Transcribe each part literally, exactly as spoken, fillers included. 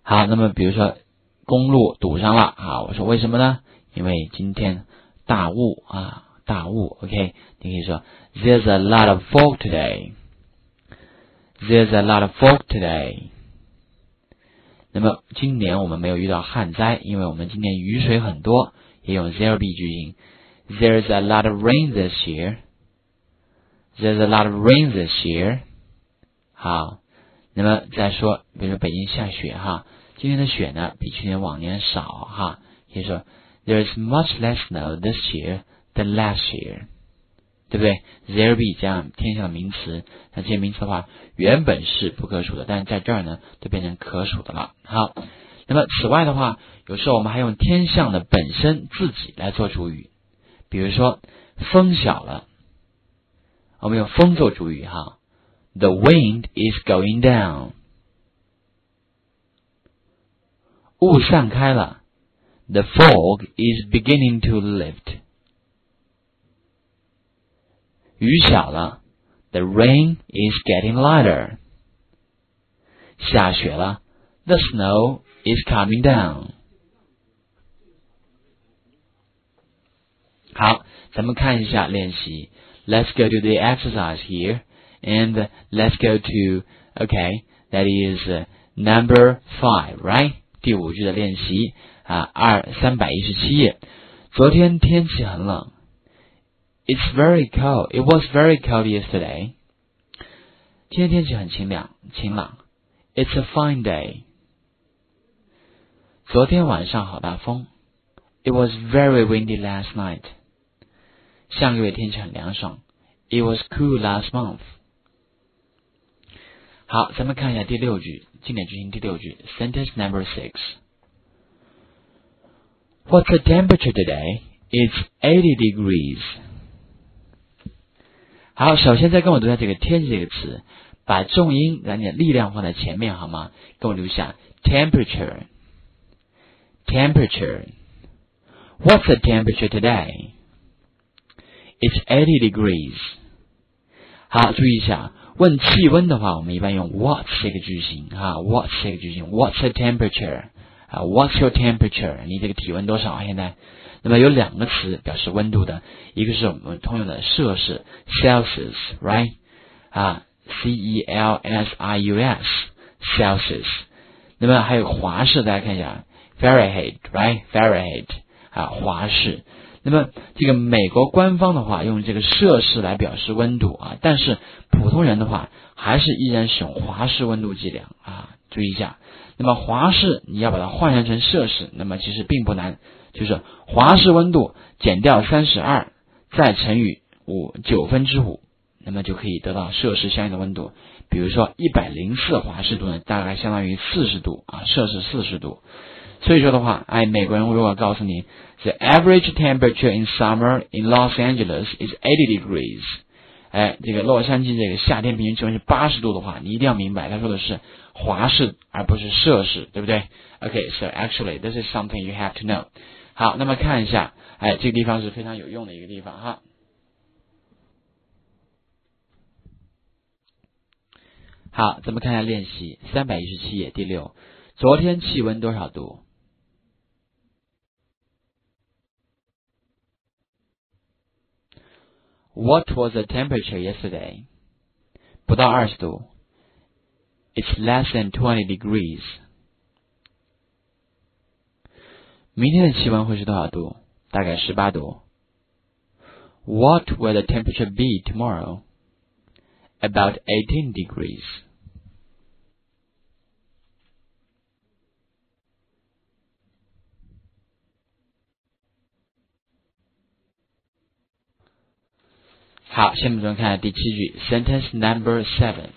好，那么比如说公路堵上了啊，我说为什么呢？因为今天大雾啊，大雾 OK， 你可以说 There's a lot of fog today There's a lot of fog today。 那么今年我们没有遇到旱灾，因为我们今年雨水很多，也用 there be 句型。 There's a lot of rain this year There's a lot of rain this year。 好，那么再说比如说北京下雪哈，今年的雪呢比去年往年少哈，可以说 There's much less snow this year than last year， 对不对？ there be 这样天象的名词，那这些名词的话原本是不可数的，但是在这儿呢都变成可数的了。好，那么此外的话，有时候我们还用天象的本身自己来做主语，比如说风小了，我们用风做主语哈， The wind is going down。 雾散开了， The fog is beginning to lift。 雨小了， The rain is getting lighter。 下雪了， The snow is coming down。 好，咱们看一下练习。 Let's go to the exercise here and let's go to okay that is uh, number five right 第五句的练习啊，二三百一十七页。昨天天气很冷。It's very cold. It was very cold yesterday. 今天天气很晴朗，晴朗。It's a fine day. 昨天晚上好大风。It was very windy last night. 上个月天气很凉爽。It was cool last month. 好，咱们看一下第六句，经典句型第六句 ，sentence number six. What's the temperature today? It's eighty degrees. 好，首先再跟我读一下这个天气这个词，把重音把你的力量放在前面好吗？跟我读一下 temperature temperature What's the temperature today? It's eighty degrees. 好，注意一下，问气温的话，我们一般用 what's 这个句型哈 ，what's 这个句型 ，what's the temperature 啊 ，what's your temperature？ 你这个体温多少啊？现在，那么有两个词表示温度的，一个是我们通用的摄氏 Celsius，right 啊 ，C E L S I U S Celsius。那么还有华氏，大家看一下 Fahrenheit，right Fahrenheit 啊，华氏。那么这个美国官方的话用这个摄氏来表示温度啊，但是普通人的话还是依然使用华氏温度计量啊，注意一下。那么华氏你要把它换算成摄氏，那么其实并不难，就是华氏温度减掉三十二，再乘以五九分之五，那么就可以得到摄氏相应的温度。比如说一百零四华氏度呢，大概相当于四十度啊，摄氏四十度。所以说的话，哎，美国人如果告诉你 The average temperature in summer in Los Angeles is eighty degrees， 哎，这个洛杉矶这个夏天平均气温是八十度的话，你一定要明白，他说的是华氏而不是摄氏，对不对 ？Okay, so actually this is something you have to know。好，那么看一下，哎，这个地方是非常有用的一个地方哈。好，咱们看一下练习三百一十七页第六，昨天气温多少度？What was the temperature yesterday? 不到二十度。It's less than twenty degrees. 明天的气温会是多少度？大概十八度。What will the temperature be tomorrow? About eighteen degrees. 好，下面我们看第七句 ，sentence number seven。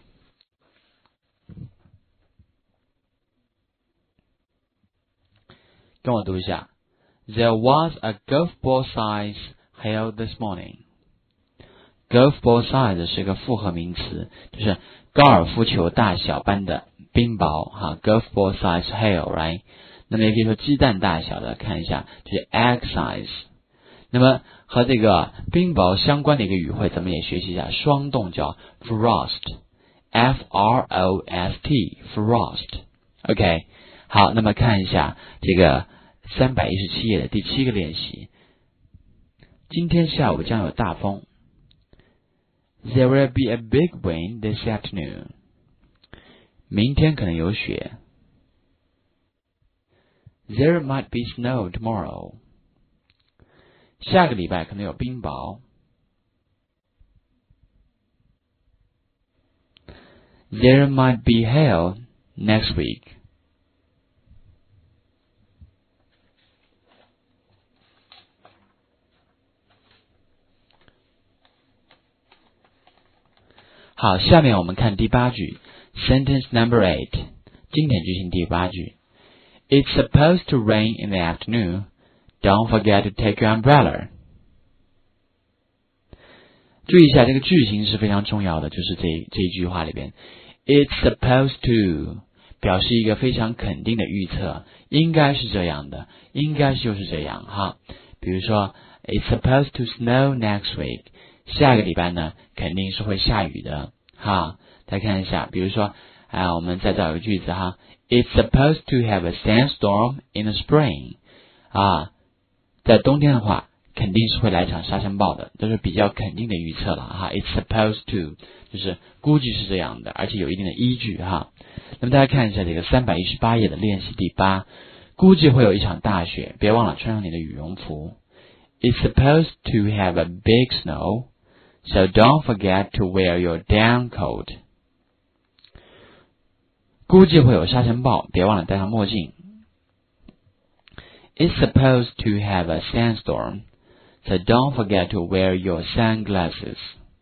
跟我读一下 ：There was a golf ball size hail this morning. Golf ball size 是个复合名词，就是高尔夫球大小般的冰雹哈。Golf ball size hail，right？ 那么也可以说鸡蛋大小的，看一下就是 egg size。那么和这个冰雹相关的一个语汇，咱们也学习一下双动叫 frost， F R O S T frost。 OK， 好，那么看一下这个三百一十七页的第七个练习。今天下午将有大风。There will be a big wind this afternoon. 明天可能有雪。There might be snow tomorrow. 下个礼拜可能有冰雹。There might be hail next week. 好，下面我们看第八句 Sentence number eight 经典句型第八句 It's supposed to rain in the afternoon. Don't forget to take your umbrella. 注意一下这个句型是非常重要的，就是这这一句话里边 It's supposed to 表示一个非常肯定的预测，应该是这样的，应该就是这样哈。比如说 It's supposed to snow next week. 下个礼拜呢肯定是会下雨的哈。再看一下，比如说啊，我们再找一个句子哈 It's supposed to have a sandstorm in the spring. 啊，在冬天的话肯定是会来场沙尘暴的，都是比较肯定的预测了哈。It's supposed to 就是估计是这样的，而且有一定的依据哈。那么大家看一下这个三百一十八页的练习第八，估计会有一场大雪，别忘了穿上你的羽绒服。It's supposed to have a big snow, so don't forget to wear your down coat. 估计会有沙尘暴，别忘了戴上墨镜。It's supposed to have a sandstorm, so don't forget to wear your sunglasses.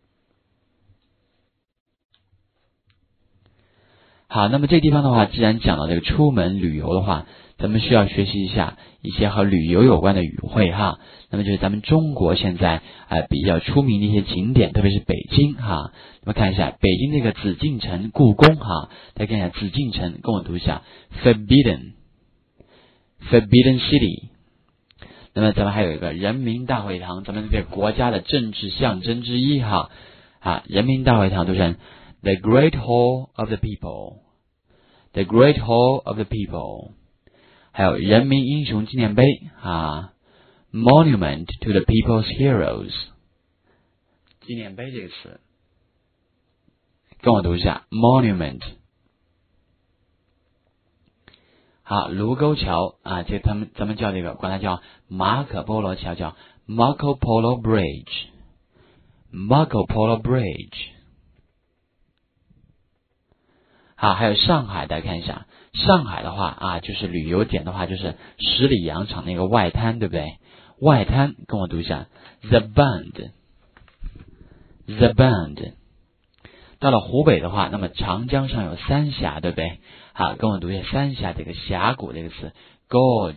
好，那么这个地方的话，既然讲到这个出门旅游的话，咱们需要学习一下一些和旅游有关的语汇哈。那么就是咱们中国现在呃比较出名的一些景点，特别是北京哈。那么看一下北京这个紫禁城、故宫哈，大家看一下紫禁城，跟我读一下 Forbidden Forbidden City。那么咱们还有一个人民大会堂，咱们这个国家的政治象征之一哈啊，人民大会堂读成 The Great Hall of the People The Great Hall of the People。还有人民英雄纪念碑啊 Monument to the People's Heroes。 纪念碑这个词跟我读一下 Monument。 好，卢沟桥啊，这他们咱们叫这个管它叫马可波罗桥，叫 Marco Polo Bridge Marco Polo Bridge。 好，还有上海，大家看一下上海的话啊，就是旅游点的话，就是十里洋场那个外滩，对不对？外滩跟我读一下 The Bund The Bund。 到了湖北的话，那么长江上有三峡，对不对？好，跟我读一下三峡这个峡谷这个词 Gorge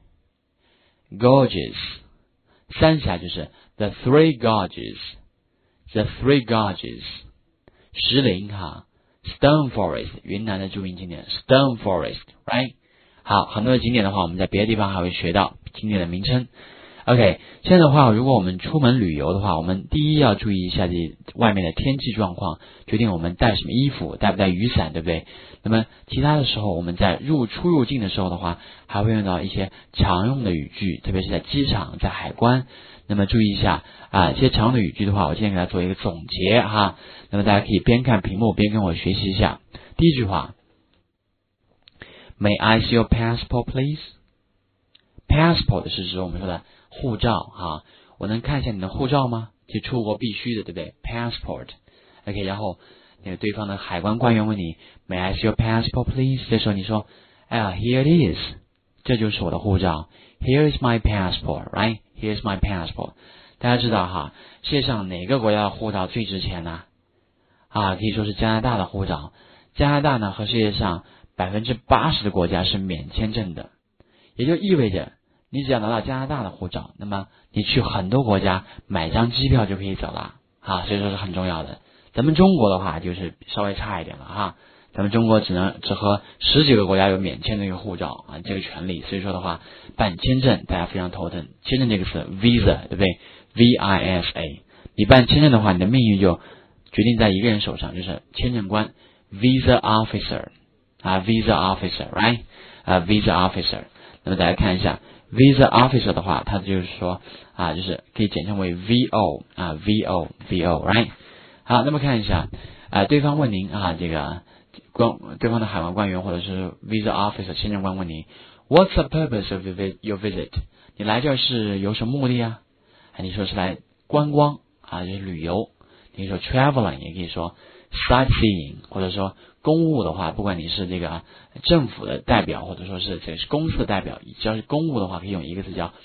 Gorges。 三峡就是 The Three Gorges The Three Gorges。 石林哈Stone Forest 云南的著名景点 Stone Forest right。 好，很多的景点的话我们在别的地方还会学到景点的名称。 OK， 现在的话如果我们出门旅游的话，我们第一要注意一下这外面的天气状况，决定我们带什么衣服，带不带雨伞，对不对？那么其他的时候我们在入出入境的时候的话，还会用到一些常用的语句，特别是在机场在海关。那么注意一下啊，这些常用的语句的话，我今天给大家做一个总结哈。那么大家可以边看屏幕边跟我学习一下。第一句话 May I see your passport please？ Passport 是指我们说的护照哈，我能看一下你的护照吗？这出国必须的，对不对？ Passport OK， 然后那个对方的海关官员问你 May I see your passport please？ 这时候你说哎呀 Here it is， 这就是我的护照 Here is my passport right Here's my passport。 大家知道哈，世界上哪个国家的护照最值钱呢？啊，可以说是加拿大的护照。加拿大呢和世界上百分之八十的国家是免签证的，也就意味着你只要拿到加拿大的护照，那么你去很多国家买张机票就可以走了啊，所以说是很重要的。咱们中国的话就是稍微差一点了哈，咱们中国只能只和十几个国家有免签的一个护照啊，这个权利。所以说的话，办签证大家非常头疼。签证这个词 visa 对不对 ？V I S A。你办签证的话，你的命运就决定在一个人手上，就是签证官 visa officer。 啊 visa officer right 啊 visa officer。那么大家看一下 visa officer 的话，它就是说啊就是可以简称为 V O 啊 V O V O right。好，那么看一下啊对方问您啊这个官对方的海关官员或者是 visa officer 签证官问您 What's the purpose of your visit？ 你来这是有什么目的啊？你说是来观光啊，就是旅游。你可以说 traveling， 也可以说 sightseeing， 或者说公务的话，不管你是这个政府的代表，或者说是这个是公司的代表，只要是公务的话，可以用一个字叫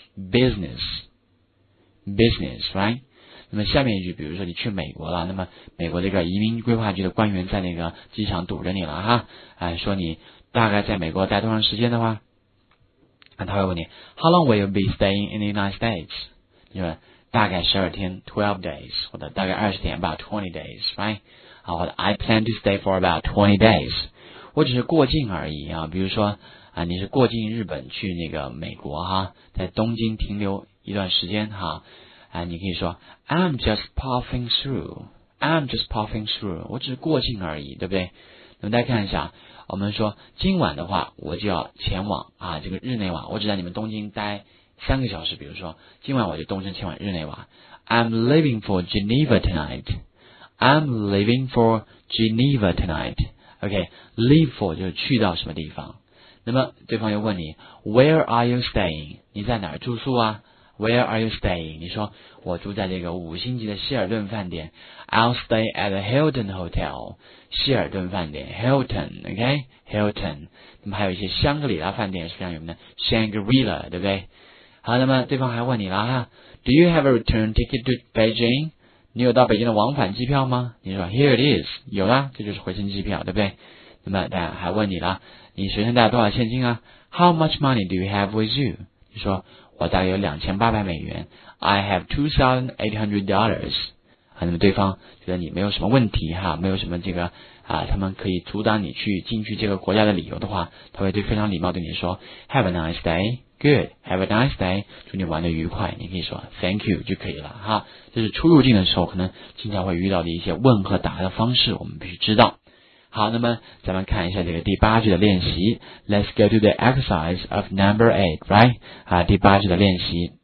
business，business right。那么下面一句，比如说你去美国了，那么美国这个移民规划局的官员在那个机场堵着你了哈，哎，说你大概在美国待多长时间的话，那他会问你 How long will you be staying in the United States？ 你说大概十二天 twelve days， 或者大概二十天 about twenty days right 啊，或者 I plan to stay for about twenty days， 我只是过境而已啊，比如说啊你是过境日本去那个美国哈，在东京停留一段时间哈，啊你可以说 I'm just passing through I'm just passing through， 我只是过境而已，对不对？那么大家看一下，我们说今晚的话我就要前往啊这个日内瓦，我只在你们东京待三个小时，比如说今晚我就动身前往日内瓦 I'm leaving for Geneva tonight I'm leaving for Geneva tonight OK leave for 就是去到什么地方。那么对方又问你 Where are you staying？ 你在哪儿住宿啊？ Where are you staying？ 你说我住在这个五星级的希尔顿饭店 I'll stay at the Hilton Hotel 希尔顿饭店 Hilton OK Hilton。 那么还有一些香格里拉饭店是非常有名的 Shangri-La 对不对？好，那么对方还问你了哈 Do you have a return ticket to Beijing？ 你有到北京的往返机票吗？你说 Here it is， 有啦，这就是回程机票，对不对？那么大家还问你了，你随身带多少现金啊？ How much money do you have with you？ 你说我大概有两千八百美元 I have two thousand eight hundred dollars。 啊，那么对方觉得你没有什么问题哈，没有什么这个啊，他们可以阻挡你去进去这个国家的理由的话，他会对非常礼貌对你说 Have a nice day。Good, have a nice day. 祝你玩得愉快。你可以说 Thank you 就可以了哈。这是出入境的时候可能经常会遇到的一些问和答的方式，我们必须知道。好，那么咱们看一下这个第八句的练习。Let's go to the exercise of number eight, right? 啊，第八句的练习。